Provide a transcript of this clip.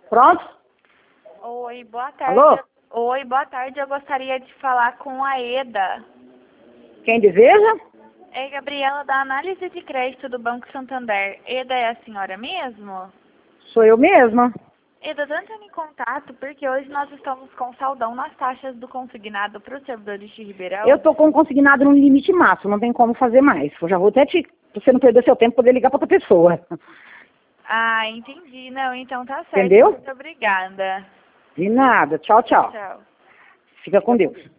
Pronto? Oi, boa tarde. Alô? Oi, boa tarde. Eu gostaria de falar com a Eda. Quem deseja? É Gabriela da Análise de Crédito do Banco Santander. Eda é a senhora mesmo? Sou eu mesma. Eda, tô entrando em contato porque hoje nós estamos com saldão nas taxas do consignado para os servidores de Ribeirão. Eu tô com consignado no limite máximo, não tem como fazer mais. Eu já vou até pra você não perder seu tempo, poder ligar pra outra pessoa. Ah, entendi. Não, então tá certo. Entendeu? Muito obrigada. De nada. Tchau, tchau. Tchau. Fica com Deus.